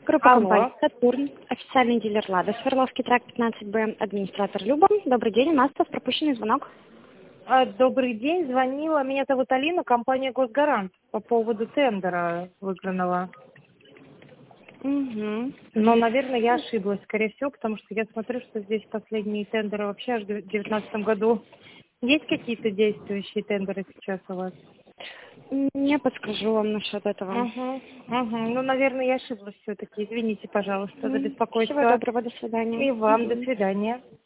Группа компаний Алло. «Сатурн», официальный дилер «Лада», Свердловский тракт 15Б, администратор Люба. Добрый день, у нас пропущенный звонок. Добрый день, звонила. Меня зовут Алина, компания «Госгарант» по поводу тендера выигранного. Угу. Но, наверное, я ошиблась, скорее всего, потому что я смотрю, что здесь последние тендеры вообще аж в 2019 году. Есть какие-то действующие тендеры сейчас у вас? Не подскажу вам насчет этого. Угу. Ну, наверное, я ошиблась все-таки. Извините, пожалуйста, за Всего беспокойство. доброго, до свидания. И вам до свидания.